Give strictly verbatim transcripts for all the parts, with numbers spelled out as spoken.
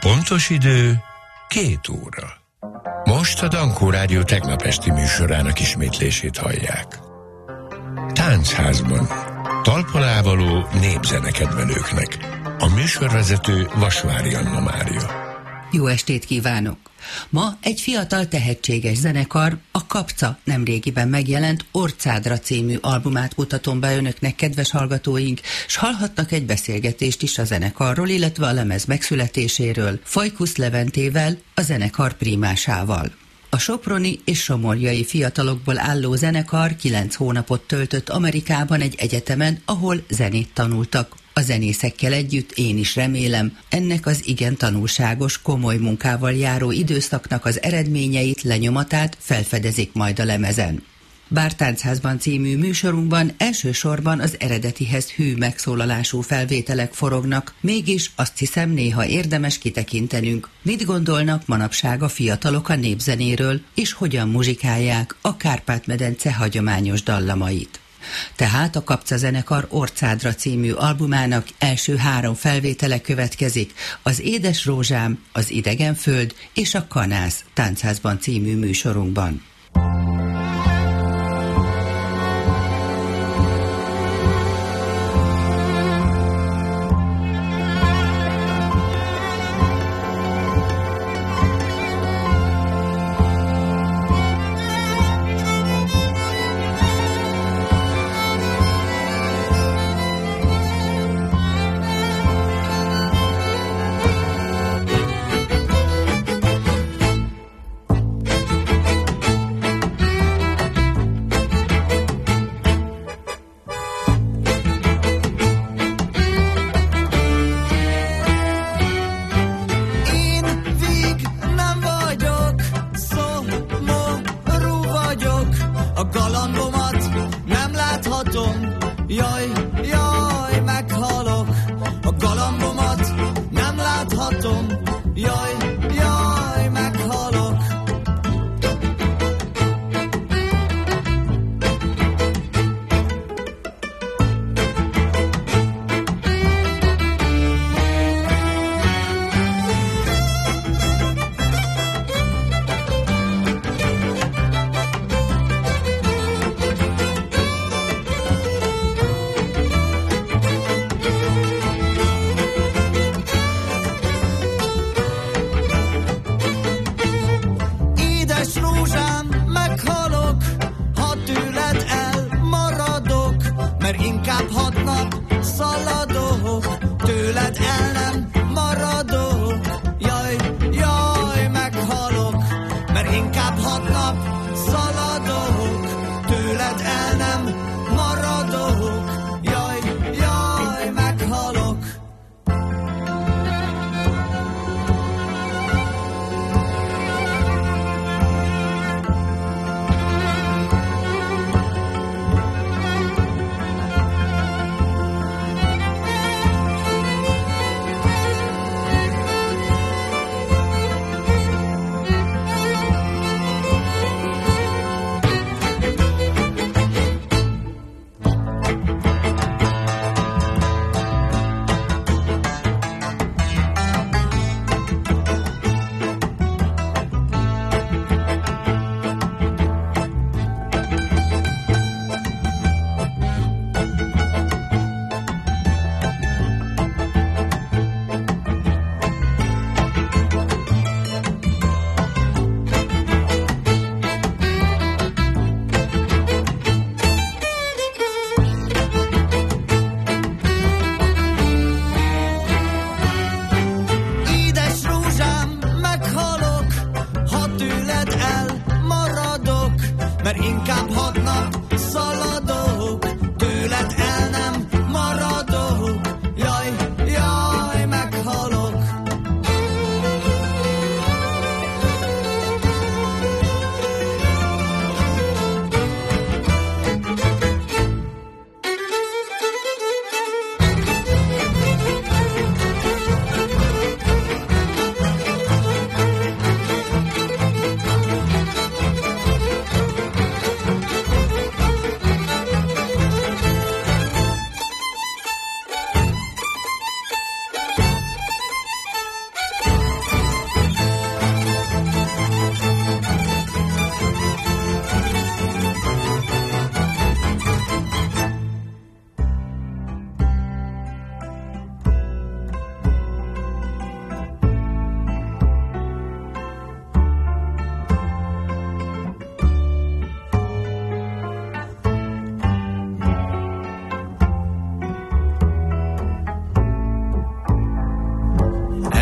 Pontos idő két óra. Most a Dankó Rádió tegnap esti műsorának ismétlését hallják. Táncházban talpalávaló népzenekedvelőknek. A műsorvezető Vasvári Anna Mária. Jó estét kívánok! Ma egy fiatal tehetséges zenekar, a Kapca nemrégiben megjelent Orcádra című albumát mutatom be önöknek, kedves hallgatóink, s hallhatnak egy beszélgetést is a zenekarról, illetve a lemez megszületéséről, Fajkusz Leventével, a zenekar prímásával. A soproni és somorjai fiatalokból álló zenekar kilenc hónapot töltött Amerikában egy egyetemen, ahol zenét tanultak. A zenészekkel együtt én is remélem, ennek az igen tanulságos, komoly munkával járó időszaknak az eredményeit, lenyomatát felfedezik majd a lemezen. Bár Táncházban című műsorunkban elsősorban az eredetihez hű megszólalású felvételek forognak, mégis azt hiszem néha érdemes kitekintenünk, mit gondolnak manapság a fiatalok a népzenéről, és hogyan muzsikálják a Kárpát-medence hagyományos dallamait. Tehát a Kapca zenekar Orcádra című albumának első három felvétele következik, az Édes Rózsám, az Idegen Föld és a Kanász Táncházban című műsorunkban.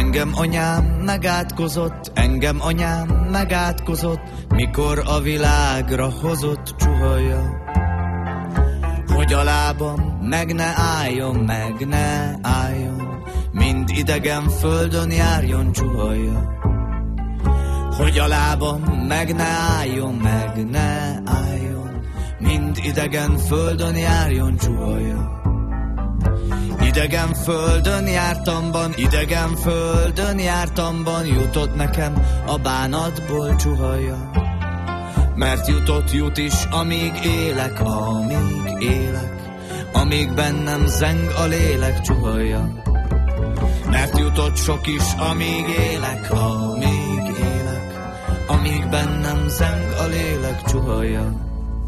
Engem anyám megátkozott, engem anyám megátkozott, mikor a világra hozott csuhaja. Hogy a lábam meg ne álljon, meg ne álljon, mind idegen földön járjon csuhaja. Hogy a lábam meg ne álljon, meg ne álljon, mind idegen földön járjon csuhaja. Idegen földön jártamban, idegen földön jártamban, jutott nekem a bánatból csuhaja. Mert jutott, jut is, amíg élek, amíg élek, amíg bennem zeng a lélek csuhaja. Mert jutott sok is, amíg élek, amíg élek, amíg bennem zeng a lélek csuhaja.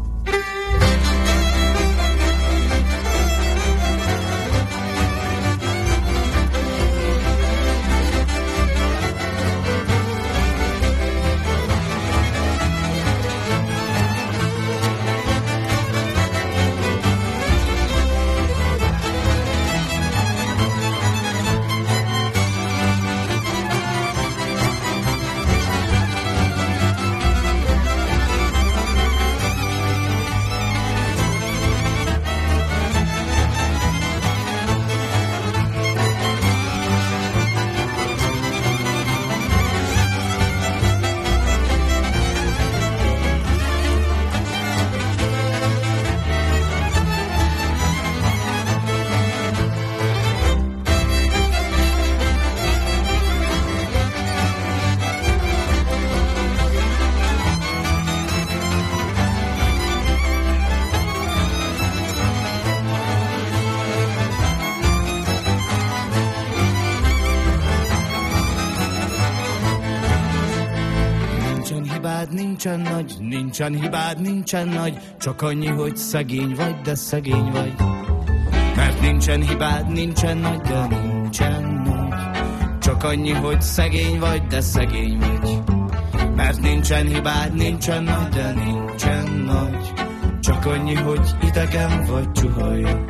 Nincsen nagy, nincsen hibád, nincsen nagy, csak annyi, hogy szegény vagy, de szegény vagy. Mert nincsen hibád, nincsen nagy, de nincsen nagy, csak annyi, hogy szegény vagy, de szegény vagy. Mert nincsen hibád, nincsen nagy, de nincsen nagy, csak annyi, hogy idegen vagy csuhaja.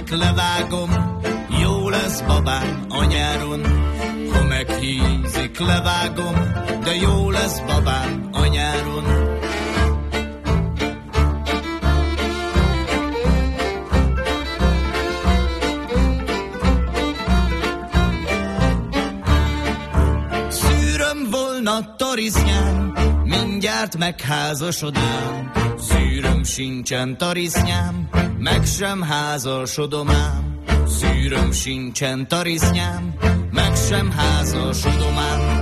meghízik, levágom, jó lesz babám a nyáron. Ha meghízik, levágom, de jó lesz babám a nyáron. A tarisznyám, mindjárt megházasodám. Szűröm sincsen tarisznyám, meg sem házasodom ám. Szűröm sincsen tarisznyám, meg sem házasodom ám.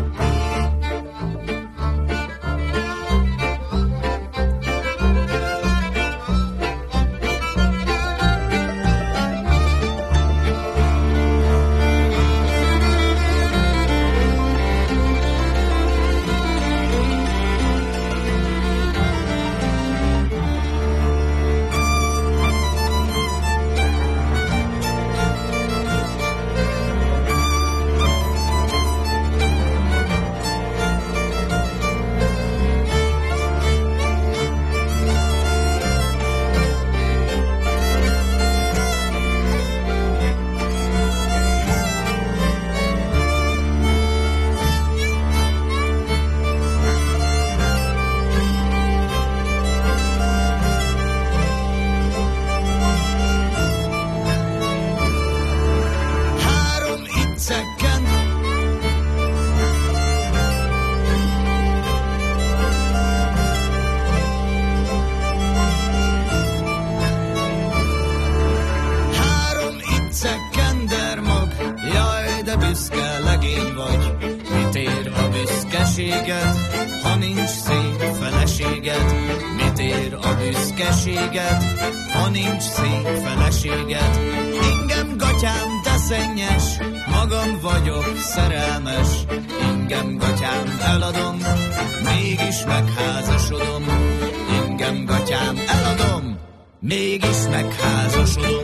Ha nincs szép feleséged, mit ér a büszkeséged? Ha nincs szép feleséged, ingem gatyám, de szennyes, magam vagyok szerelmes. Ingem gatyám, eladom, mégis megházasodom. Ingem gatyám, eladom, mégis megházasodom.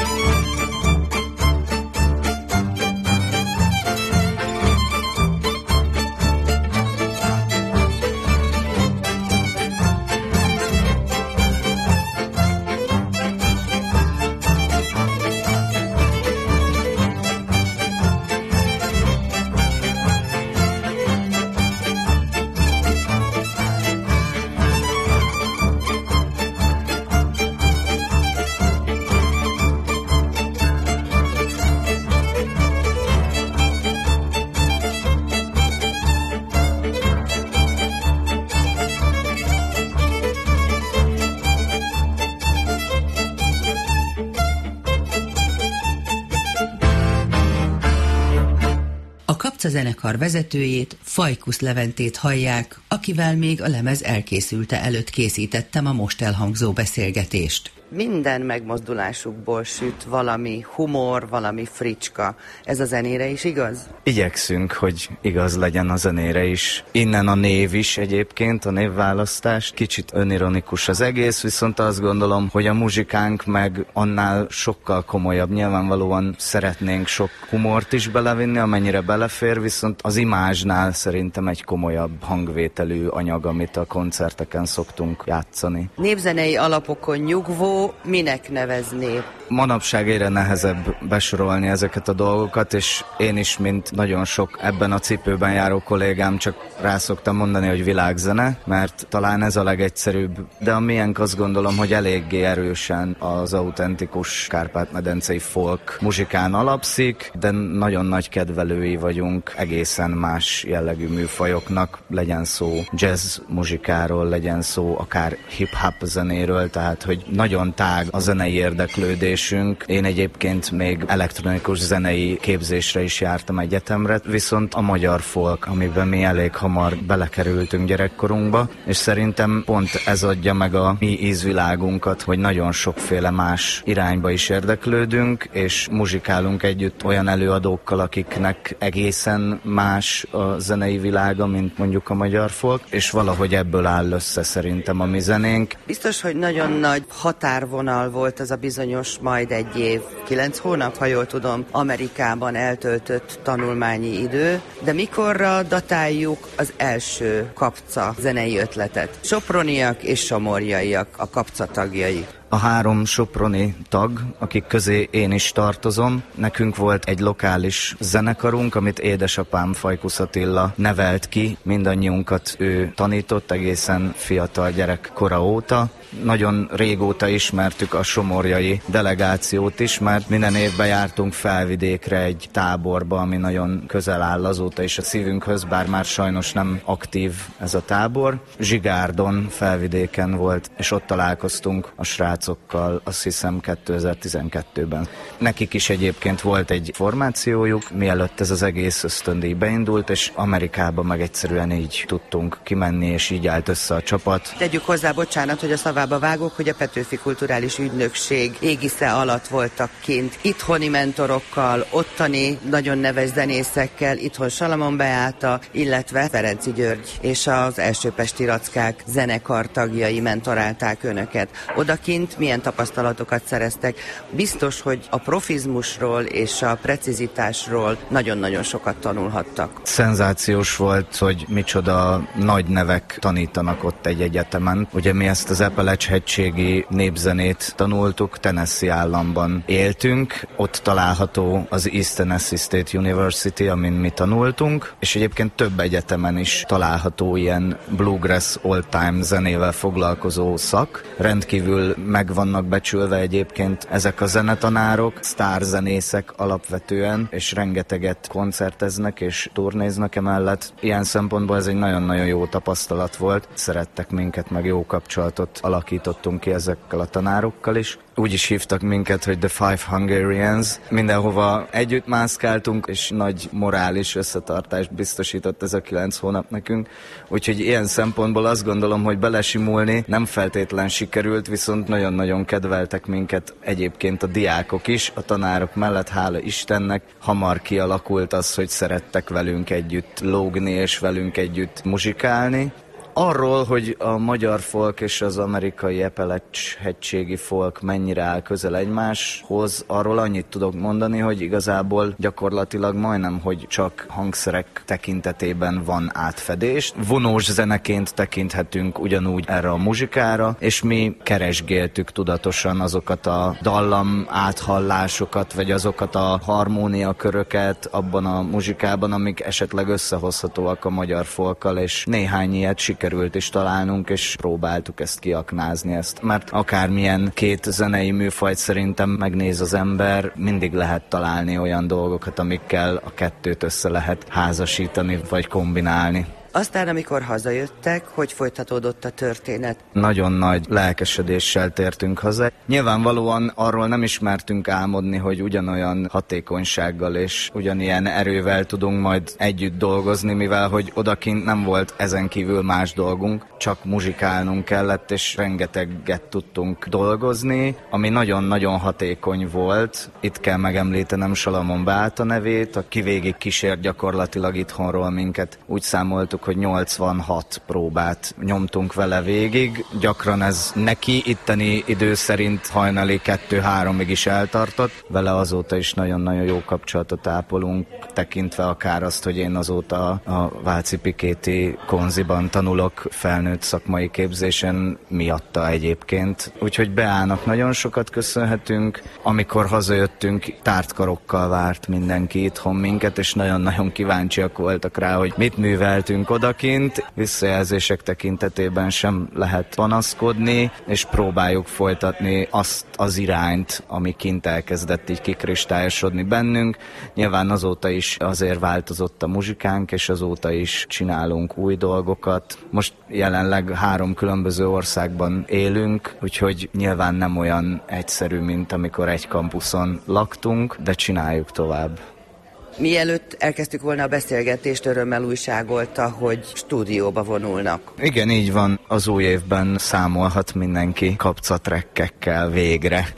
A zenekar vezetőjét, Fajkusz Leventét hallják, akivel még a lemez elkészülte előtt készítettem a most elhangzó beszélgetést. Minden megmozdulásukból süt valami humor, valami fricska. Ez a zenére is igaz? Igyekszünk, hogy igaz legyen a zenére is. Innen a név is egyébként, a névválasztás. Kicsit önironikus az egész, viszont azt gondolom, hogy a muzsikánk meg annál sokkal komolyabb. Nyilvánvalóan szeretnénk sok humort is belevinni, amennyire belefér, viszont az imázsnál szerintem egy komolyabb hangvételű anyag, amit a koncerteken szoktunk játszani. Népzenei alapokon nyugvó, minek nevezné? Manapság egyre nehezebb besorolni ezeket a dolgokat, és én is, mint nagyon sok ebben a cipőben járó kollégám, csak rá szoktam mondani, hogy világzene, mert talán ez a legegyszerűbb, de a miénk azt gondolom, hogy eléggé erősen az autentikus kárpát-medencei folk muzsikán alapszik, de nagyon nagy kedvelői vagyunk egészen más jellegű műfajoknak, legyen szó jazz muzsikáról, legyen szó akár hip-hop zenéről, tehát hogy nagyon tág a zenei érdeklődésünk. Én egyébként még elektronikus zenei képzésre is jártam egyetemre, viszont a magyar folk, amiben mi elég hamar belekerültünk gyerekkorunkba, és szerintem pont ez adja meg a mi ízvilágunkat, hogy nagyon sokféle más irányba is érdeklődünk, és muzsikálunk együtt olyan előadókkal, akiknek egészen más a zenei világa, mint mondjuk a magyar folk, és valahogy ebből áll össze szerintem a mi zenénk. Biztos, hogy nagyon nagy határvonal volt az a bizonyos majd egy év kilenc hónap, ha jól tudom, Amerikában eltöltött tanulmányi idő, de mikorra datáljuk az első Kapca zenei ötletet? Soproniak és somorjaiak a Kapca tagjai. A három soproni tag, akik közé én is tartozom, nekünk volt egy lokális zenekarunk, amit édesapám Fajkusz Attila nevelt ki, mindannyiunkat ő tanított egészen fiatal gyerek kora óta. Nagyon régóta ismertük a somorjai delegációt is, mert minden évben jártunk Felvidékre egy táborba, ami nagyon közel áll azóta is a szívünkhöz, bár már sajnos nem aktív ez a tábor. Zsigárdon, Felvidéken volt, és ott találkoztunk a srácokkal, azt hiszem kétezer-tizenkettőben. Nekik is egyébként volt egy formációjuk, mielőtt ez az egész ösztöndíj beindult, és Amerikába meg egyszerűen így tudtunk kimenni, és így állt össze a csapat. Tegyük hozzá, bocsánat, hogy a szavába vágok, hogy a Petőfi Kulturális Ügynökség égisze alatt voltak kint itthoni mentorokkal, ottani nagyon neves zenészekkel, itthon Salamon Beáta, illetve Ferenczy György és az első Pesti Rackák zenekar tagjai mentorálták önöket. Odakint milyen tapasztalatokat szereztek? Biztos, hogy a profizmusról és a precizitásról nagyon-nagyon sokat tanulhattak. Szenzációs volt, hogy micsoda nagy nevek tanítanak ott egy egyetemen. Ugye mi ezt az Appalachian-hegységi népzenét tanultuk, Tennessee államban éltünk, ott található az East Tennessee State University, amin mi tanultunk, és egyébként több egyetemen is található ilyen bluegrass old-time zenével foglalkozó szak. Rendkívül meg vannak becsülve egyébként ezek a zenetanárok, sztárzenészek alapvetően, és rengeteget koncerteznek és turnéznak emellett. Ilyen szempontból ez egy nagyon-nagyon jó tapasztalat volt. Szerettek minket, meg jó kapcsolatot alakítottunk ki ezekkel a tanárokkal is. Úgy is hívtak minket, hogy The Five Hungarians. Mindenhova együtt mászkáltunk, és nagy morális összetartást biztosított ez a kilenc hónap nekünk. Úgyhogy ilyen szempontból azt gondolom, hogy belesimulni nem feltétlen sikerült, viszont nagyon-nagyon kedveltek minket egyébként a diákok is. A tanárok mellett, hála Istennek, hamar kialakult az, hogy szerettek velünk együtt lógni, és velünk együtt muzsikálni. Arról, hogy a magyar folk és az amerikai Appalachian-hegységi folk mennyire áll közel egymáshoz, arról annyit tudok mondani, hogy igazából gyakorlatilag majdnem, hogy csak hangszerek tekintetében van átfedés. Vonós zeneként tekinthetünk ugyanúgy erre a muzsikára, és mi keresgéltük tudatosan azokat a dallam áthallásokat, vagy azokat a harmóniaköröket abban a muzsikában, amik esetleg összehozhatóak a magyar folkkal, és néhány ilyet sikerült került is találnunk, és próbáltuk ezt kiaknázni ezt. Mert akármilyen két zenei műfajt szerintem megnéz az ember, mindig lehet találni olyan dolgokat, amikkel a kettőt össze lehet házasítani, vagy kombinálni. Aztán, amikor hazajöttek, hogy folytatódott a történet? Nagyon nagy lelkesedéssel tértünk haza. Nyilvánvalóan arról nem ismertünk álmodni, hogy ugyanolyan hatékonysággal és ugyanilyen erővel tudunk majd együtt dolgozni, mivel hogy odakint nem volt ezen kívül más dolgunk, csak muzsikálnunk kellett, és rengeteget tudtunk dolgozni, ami nagyon-nagyon hatékony volt. Itt kell megemlítenem Salamon Beáta nevét, aki végig kísért gyakorlatilag itthonról minket. Úgy számoltuk, hogy nyolcvanhat próbát nyomtunk vele végig. Gyakran ez neki itteni idő szerint hajnali kettő-háromig is eltartott. Vele azóta is nagyon-nagyon jó kapcsolatot ápolunk, tekintve akár azt, hogy én azóta a Váci Pikéti Konziban tanulok felnőtt szakmai képzésen miatta egyébként. Úgyhogy Beának nagyon sokat köszönhetünk. Amikor hazajöttünk, tártkarokkal várt mindenki itthon minket, és nagyon-nagyon kíváncsiak voltak rá, hogy mit műveltünk odakint. Visszajelzések tekintetében sem lehet panaszkodni, és próbáljuk folytatni azt az irányt, ami kint elkezdett így kikristályosodni bennünk. Nyilván azóta is azért változott a muzsikánk, és azóta is csinálunk új dolgokat. Most jelenleg három különböző országban élünk, úgyhogy nyilván nem olyan egyszerű, mint amikor egy kampuszon laktunk, de csináljuk tovább. Mielőtt elkezdtük volna a beszélgetést, örömmel újságolta, hogy stúdióba vonulnak. Igen, így van. Az új évben számolhat mindenki kapcatrekkekkel végre.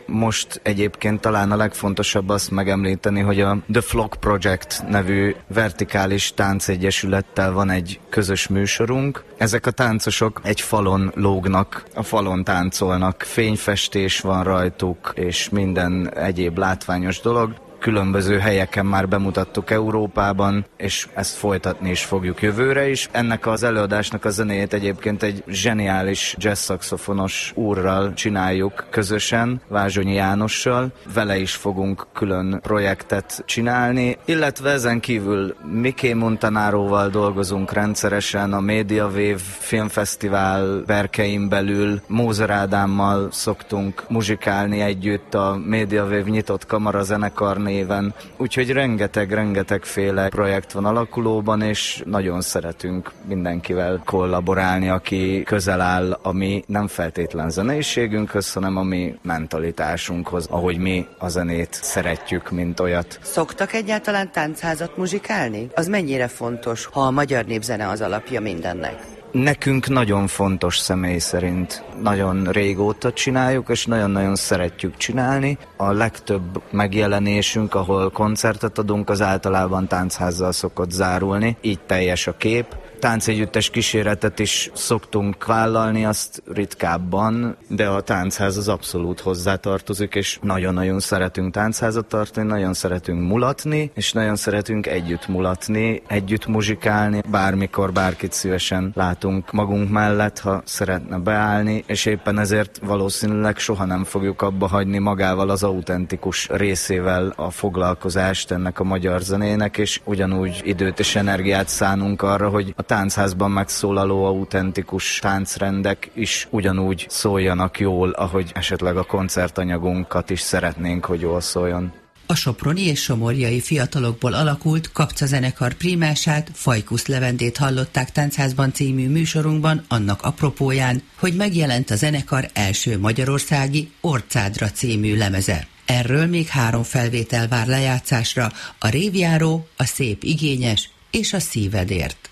Most egyébként talán a legfontosabb azt megemlíteni, hogy a The Flock Project nevű vertikális táncegyesülettel van egy közös műsorunk. Ezek a táncosok egy falon lógnak, a falon táncolnak, fényfestés van rajtuk, és minden egyéb látványos dolog. Különböző helyeken már bemutattuk Európában, és ezt folytatni is fogjuk jövőre is. Ennek az előadásnak a zenéjét egyébként egy zseniális jazz-szaxofonos úrral csináljuk közösen, Vázsonyi Jánossal. Vele is fogunk külön projektet csinálni, illetve ezen kívül Mickey Montanáróval dolgozunk rendszeresen, a Media Wave filmfesztivál berkein belül Mózer Ádámmal szoktunk muzsikálni együtt a Media Wave nyitott kamarazenekar néven. Úgyhogy rengeteg-rengetegféle projekt van alakulóban, és nagyon szeretünk mindenkivel kollaborálni, aki közel áll a mi nem feltétlen zeneiségünkhöz, hanem a mi mentalitásunkhoz, ahogy mi a zenét szeretjük, mint olyat. Szoktak egyáltalán táncházat muzsikálni? Az mennyire fontos, ha a magyar népzene az alapja mindennek? Nekünk nagyon fontos személy szerint. Nagyon régóta csináljuk, és nagyon-nagyon szeretjük csinálni. A legtöbb megjelenésünk, ahol koncertet adunk, az általában tánchazzal szokott zárulni. Így teljes a kép. Táncegyüttes kíséretet is szoktunk vállalni, azt ritkábban, de a táncház az abszolút hozzátartozik, és nagyon-nagyon szeretünk táncházat tartani, nagyon szeretünk mulatni, és nagyon szeretünk együtt mulatni, együtt muzsikálni, bármikor bárkit szívesen látunk magunk mellett, ha szeretne beállni, és éppen ezért valószínűleg soha nem fogjuk abba hagyni magával az autentikus részével a foglalkozást ennek a magyar zenének, és ugyanúgy időt és energiát szánunk arra, hogy a táncházban megszólaló autentikus táncrendek is ugyanúgy szóljanak jól, ahogy esetleg a koncertanyagunkat is szeretnénk, hogy jól szóljon. A soproni és somorjai fiatalokból alakult Kapca zenekar prímását, Fajkusz Levendét hallották Táncházban című műsorunkban annak apropóján, hogy megjelent a zenekar első magyarországi Orcádra című lemeze. Erről még három felvétel vár lejátszásra, a Révjáró, a Szép igényes és a Szívedért.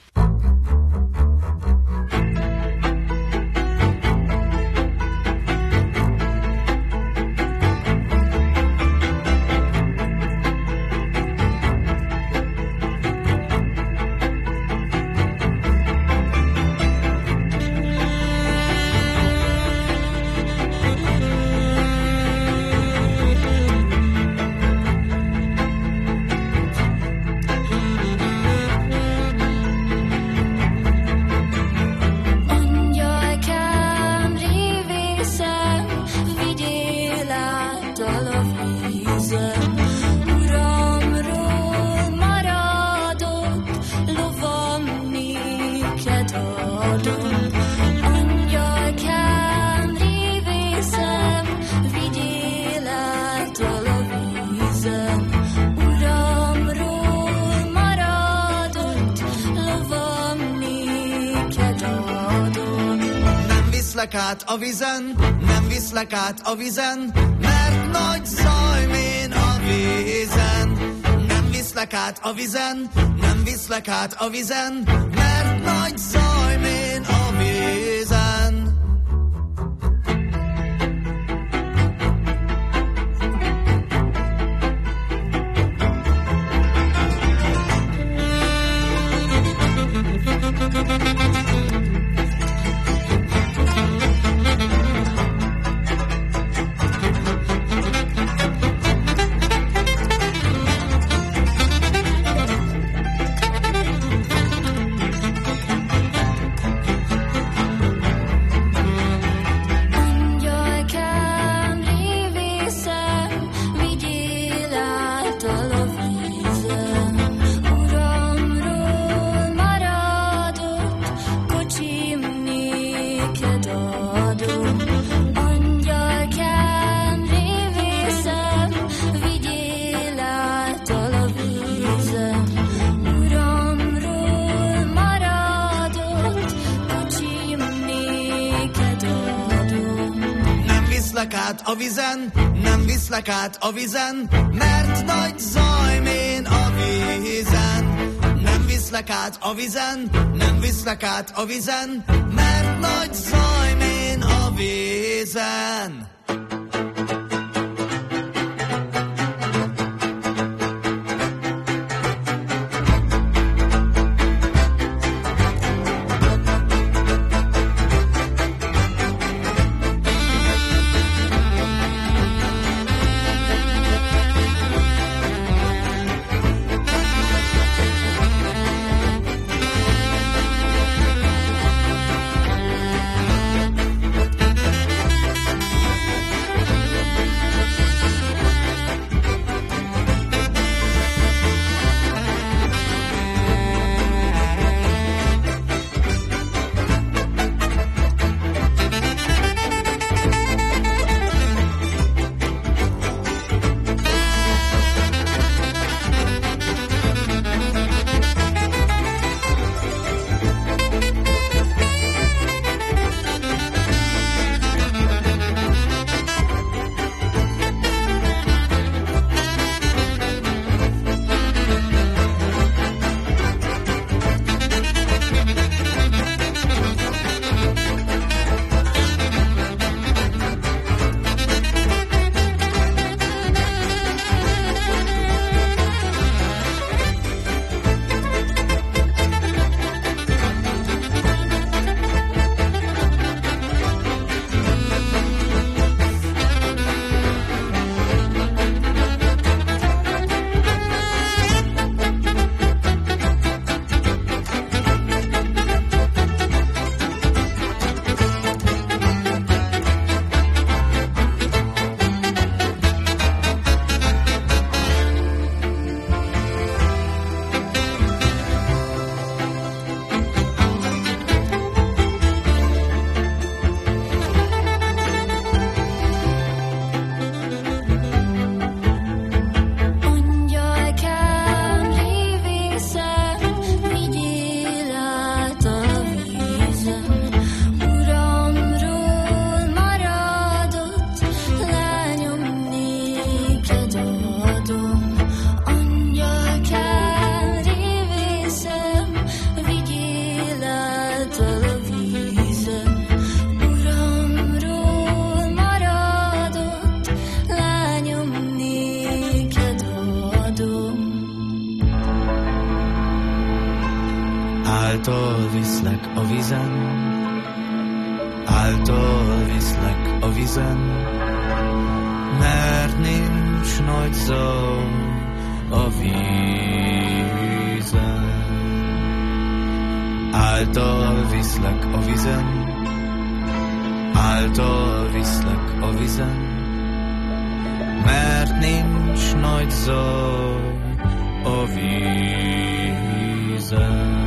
Át a vizen, nem viszlek át a vizen, mert nagy zajmén a vízen. Nem viszlek át a vizen, nem viszlek át a vizen, mert nagy zajmén a vízen. A vizen, nem viszlek át a vizen, mert nagy zajmén a vízen. Nem viszlek át a vizen, nem viszlek át a vizen, mert nagy zajmén a vízen. Által viszlek a vizen, által viszlek a vizen, mert nincs nagy zaj a vízen. Által viszlek a vizen, által viszlek a vizen, mert nincs nagy zaj a vízen.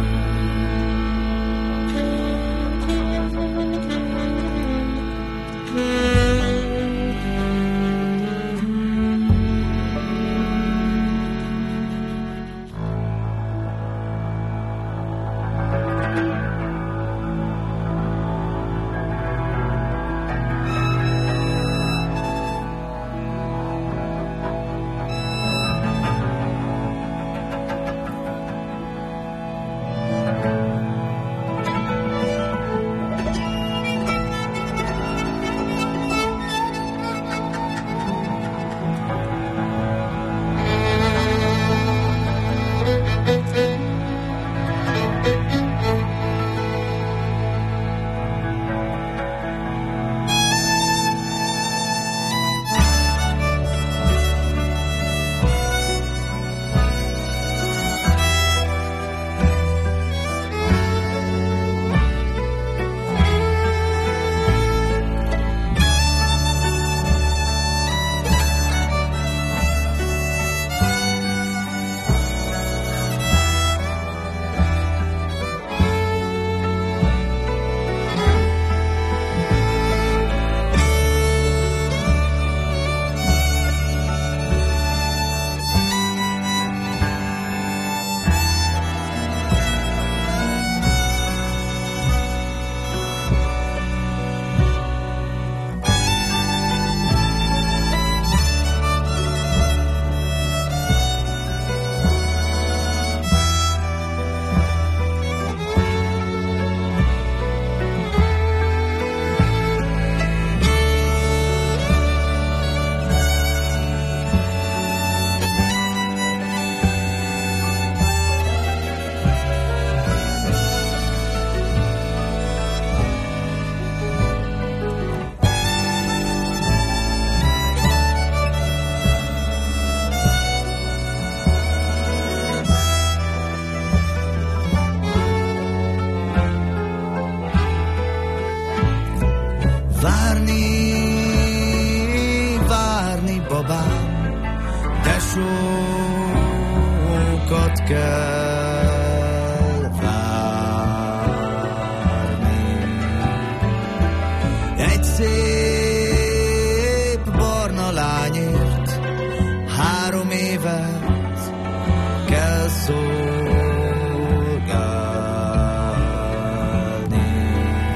sokat kell várni. Egy szép barna lányért három évet kell szolgálni.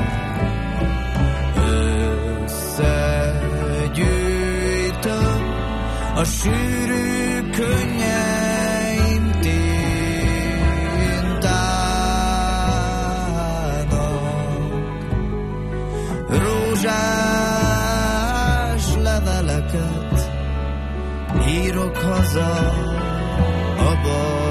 Összegyűjtöm a sűrű könnyeim tintának, rózsás leveleket írok haza a babámnak.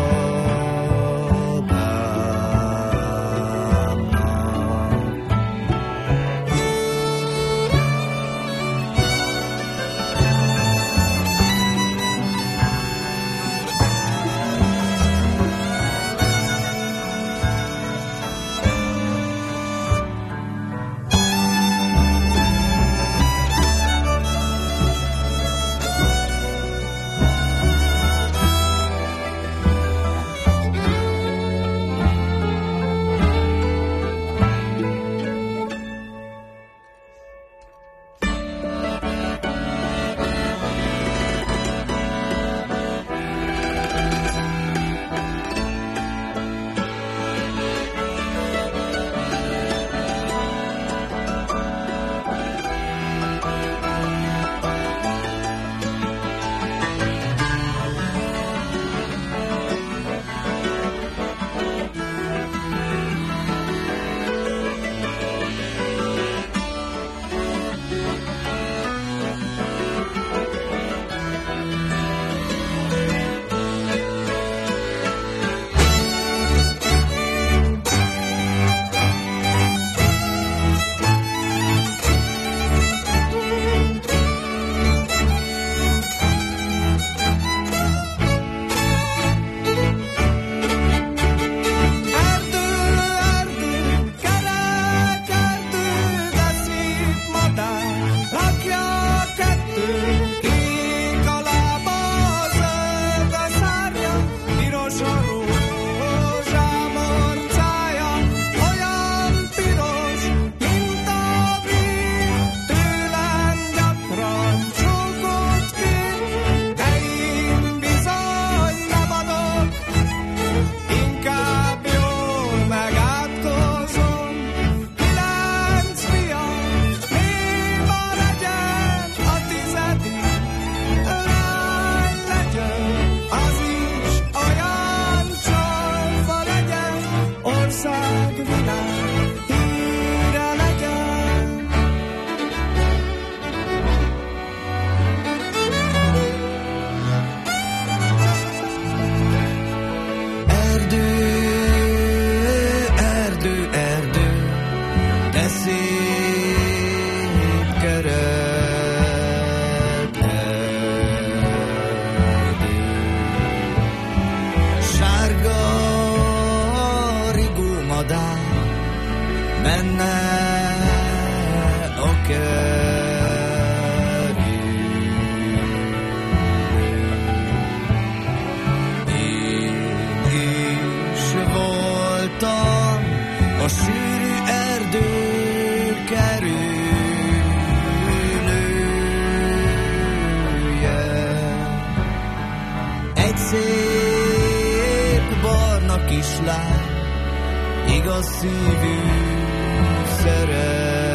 szép barna kislány, igaz szívű szeretője.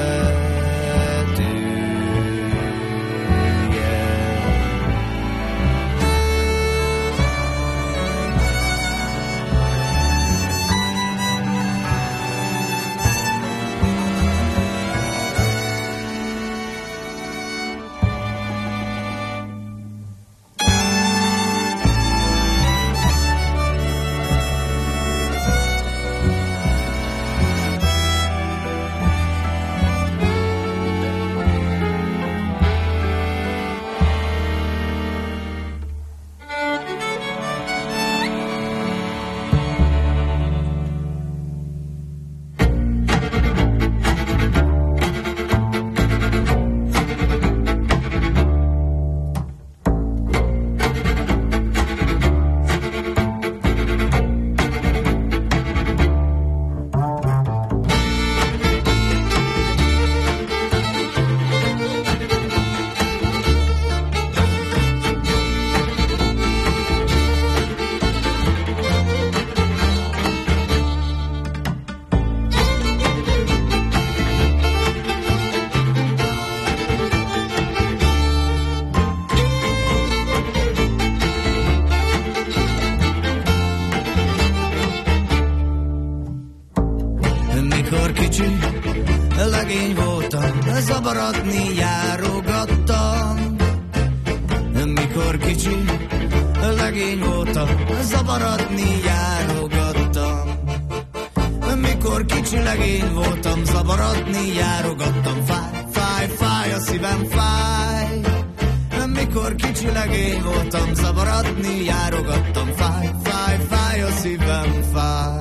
Legény voltam, zabaratni járogattam. Mikor kicsi, legény voltam, zabaratni járogattam. Mikor kicsi legény voltam, zabaratni járogattam. Fáj, fáj, fáj, a szívem fáj. Mikor kicsi legény voltam, zabaratni járogattam. Fáj, fáj, fáj, a szívem fáj.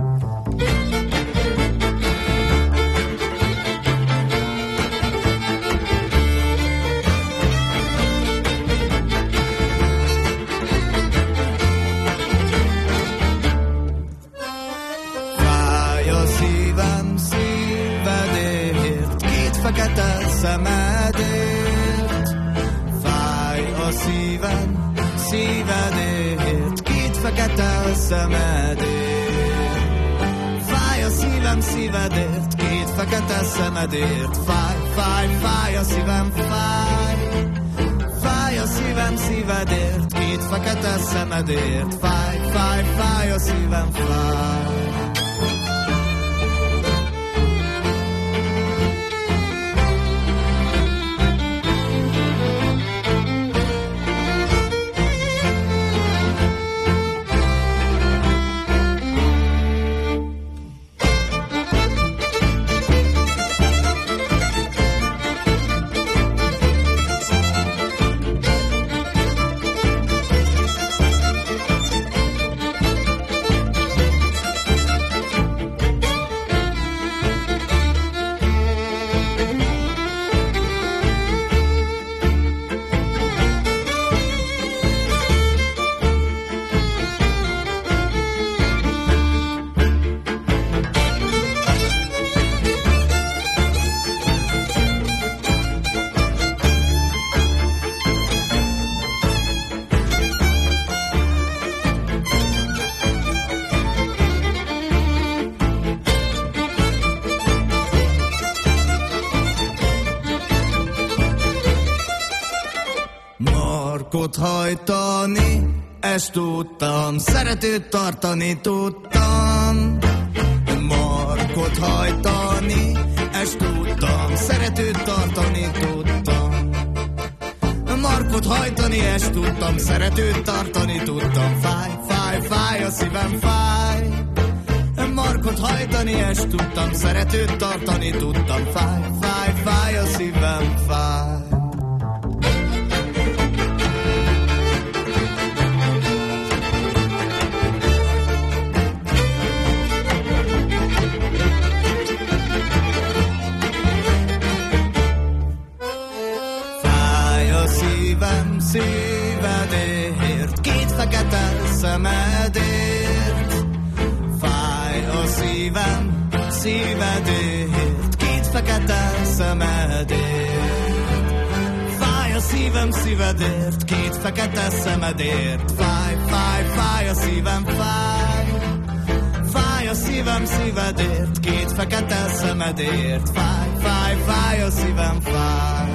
Fekete szemedért, fáj a szívem, szívedért, két fekete szemedért. Fáj a szívem, szívedért, két fekete szemedért. Fáj, fáj, fáj a szívem, fáj. Fáj a szívem, szívedért, két fekete szemedért. Fáj, fáj, fáj a szívem, fáj. Markot hajtani, ezt tudtam, szeretőt tartani tudtam. Markot hajtani, ezt tudtam, szeretőt tartani tudtam. Markot hajtani, ezt tudtam, szeretőt tartani tudtam. Fáj, fáj, fáj, a szívem fáj. Markot hajtani, ezt tudtam, szeretőt tartani tudtam. Fáj, fáj, fáj, a szívem fáj. Szívedért, két fekete szemedért. Fáj a szívem, szívedért, két fekete szemedért. Fáj a szívem szívedért, két fekete szemedért. Fáj, fáj, fáj a szívem, fáj. Fáj a szívem szívedért, két fekete szemedért. Fáj, fáj, fáj a szívem, fáj.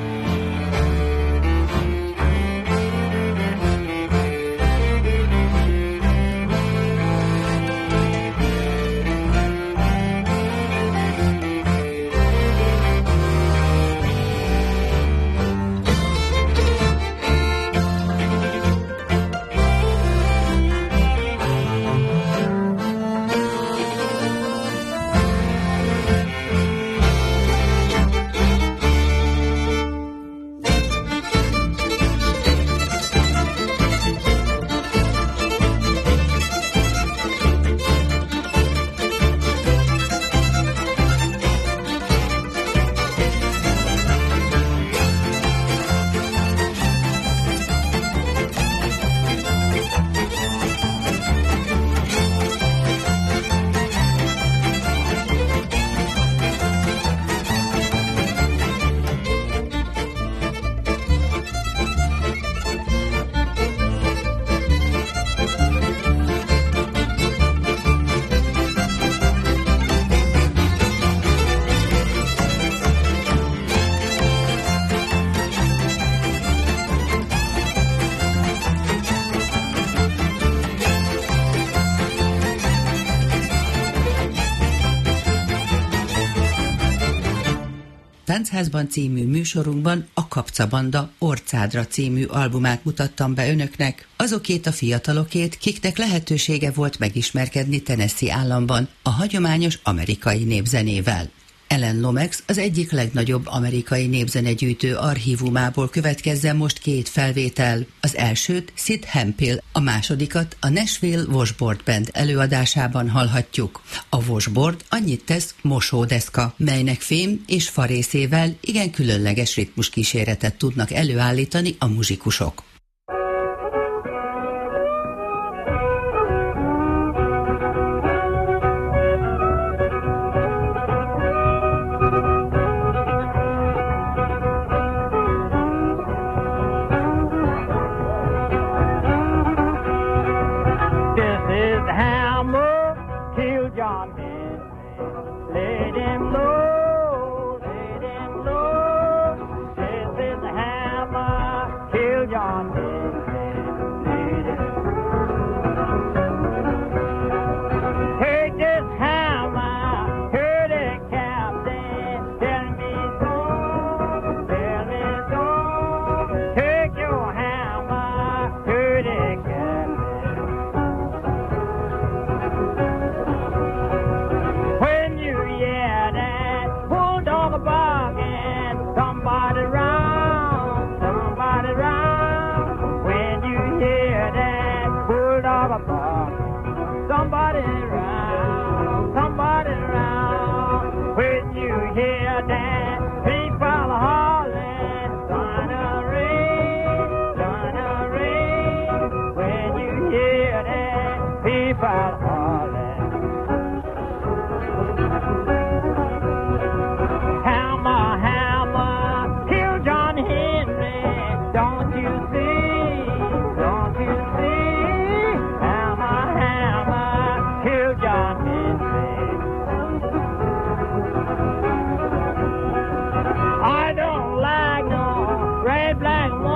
Táncházban című műsorunkban a Kapca Banda Orcádra című albumát mutattam be önöknek, azokét a fiatalokét, kiknek lehetősége volt megismerkedni Tennessee államban a hagyományos amerikai népzenével. Alan Lomax az egyik legnagyobb amerikai népzenegyűjtő archívumából következzen most két felvétel. Az elsőt Sid Hemphill, a másodikat a Nashville Washboard Band előadásában hallhatjuk. A washboard annyit tesz mosódeszka, melynek fém és farészével igen különleges ritmuskíséretet tudnak előállítani a muzsikusok.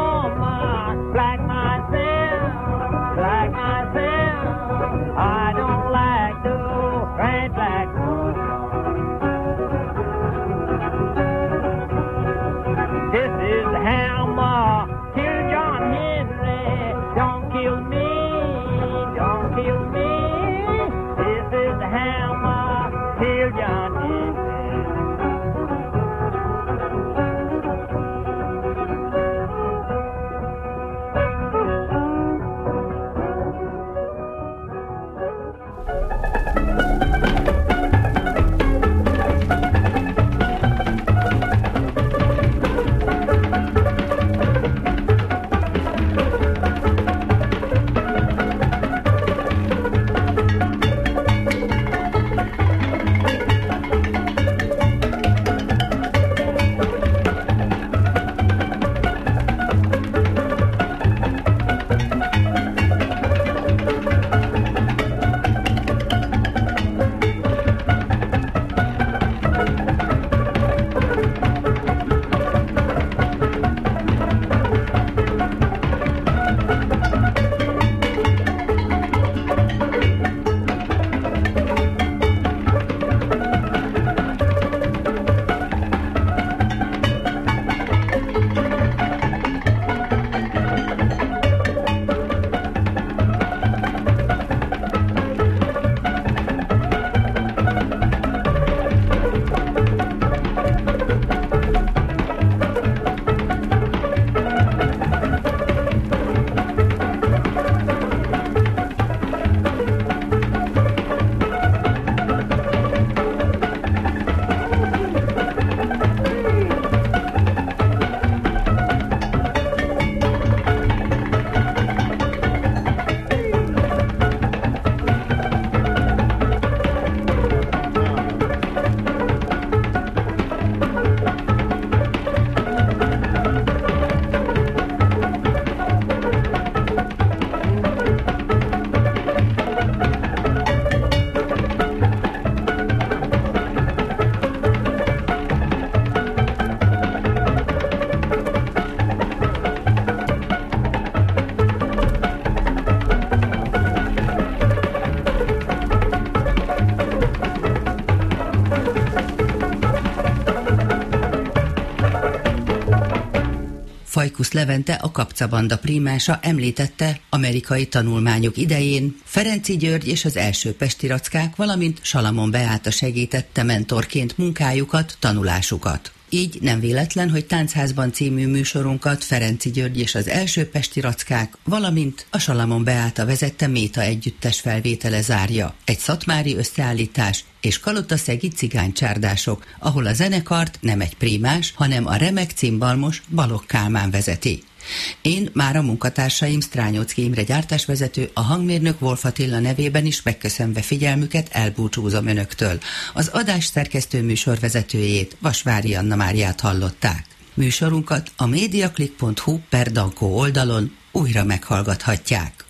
I don't Fajkusz Levente, a Kapca Banda primása említette amerikai tanulmányok idején Ferenczy György és az első pesti rackák, valamint Salamon Beáta segítette mentorként munkájukat, tanulásukat. Így nem véletlen, hogy Táncházban című műsorunkat Ferenczy György és az első pesti rackák, valamint a Salamon Beáta vezette Méta együttes felvétele zárja. Egy szatmári összeállítás és kalotaszegi cigánycsárdások, ahol a zenekart nem egy prímás, hanem a remek cimbalmos Balogh Kálmán vezeti. Én már a munkatársaim Strányocki Imre gyártásvezető, a hangmérnök Wolf Attila nevében is megköszönve figyelmüket elbúcsúzom önöktől. Az adás szerkesztő műsorvezetőjét, Vasvári Anna Máriát hallották. Műsorunkat a mediaclick pont hu per Dankó oldalon újra meghallgathatják.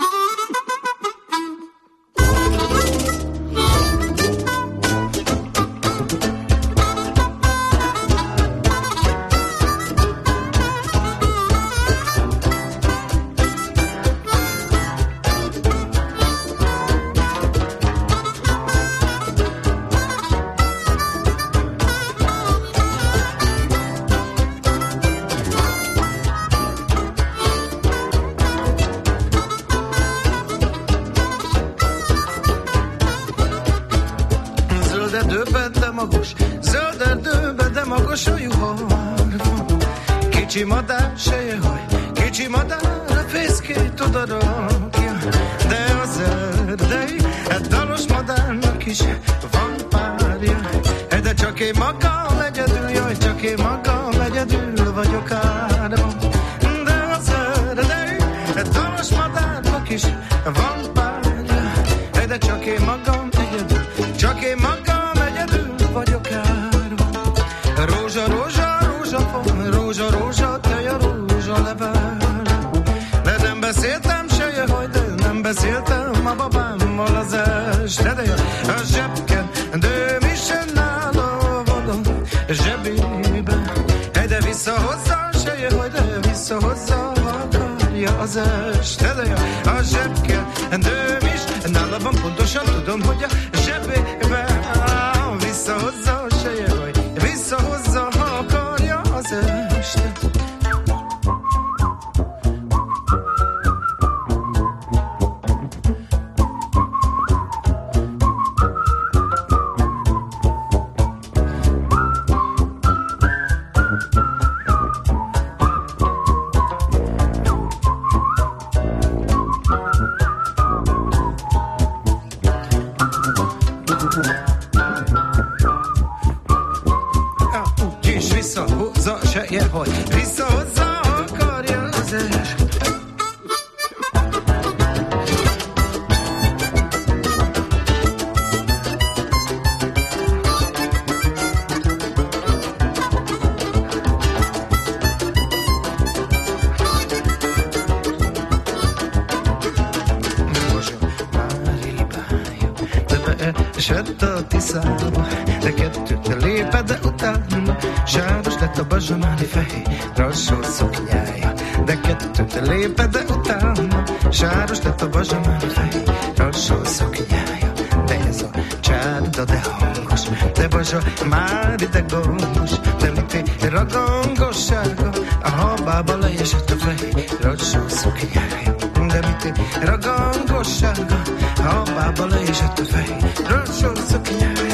Kicsi madár sejehaj, kicsi madár a fészkét odarakja, de az erdei, egy dalos madárnak is van párja, de csak én magam egyedül, jaj, csak én magam egyedül vagyok árva, de az erdei, egy dalos madárnak is van párja, de csak én magam egyedül, csak én magam egyedül vagyok árva. Rózsa, rózsa, rózsa, rózsa, rózsa, tej a rózsa level. De nem beszéltem sejehaj, de nem beszéltem a babámmal az este, de a zsebken, de mi sem nála van a zsebébe. De vissza hozzá sejehaj, de vissza hozzá akarja az este, de a zsebken, de mi sem nála van, pontosan tudom, hogy a zsebébe. Vissza hozzá sejehaj, vissza hozzá akarja az este. Hogy vissza hozzá akarja az est. Esett a Tiszába, de kettőt léped, de utána sáros lett a bazsamáli fehér rassó szoknyája. De kettőt léped, de utána sáros lett a bazsamáli fehér rassó szoknyája. De ez a csárda, de hangos, de bazsa már de gongos, de mit ragangossága, a habába leesett a fehér rassó szoknyája. De mit ragangossága, a habába leesett a fehér rassó szoknyája.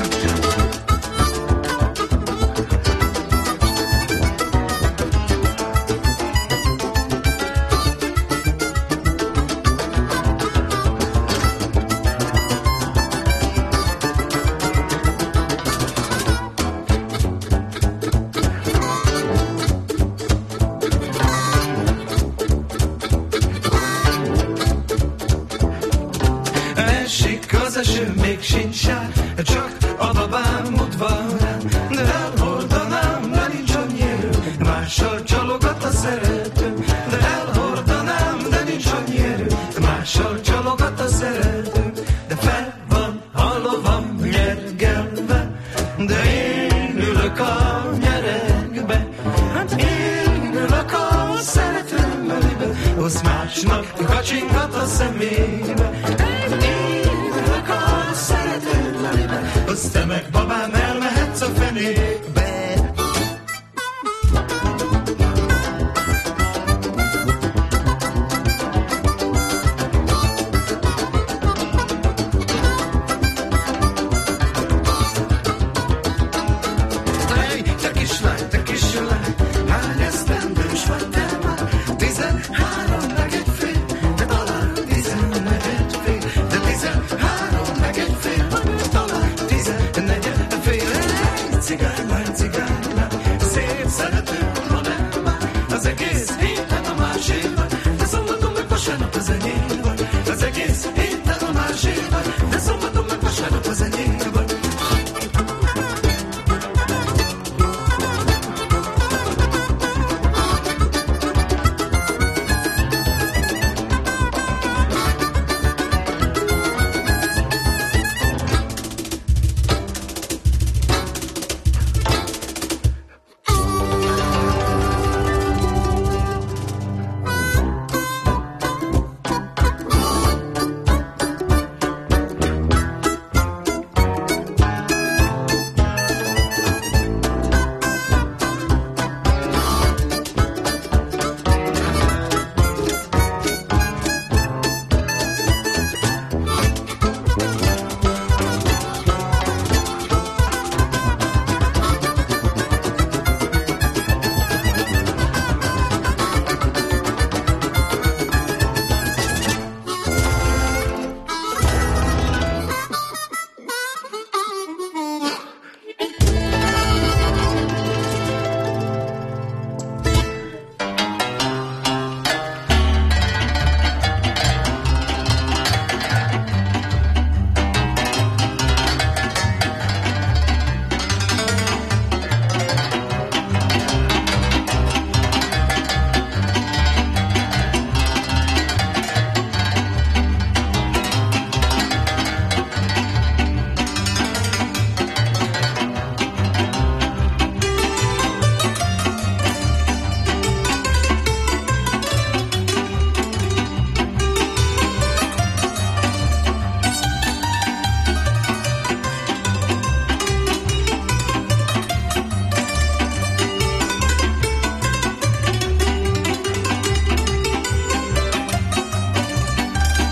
Te meg babám elmehetsz a fenébe.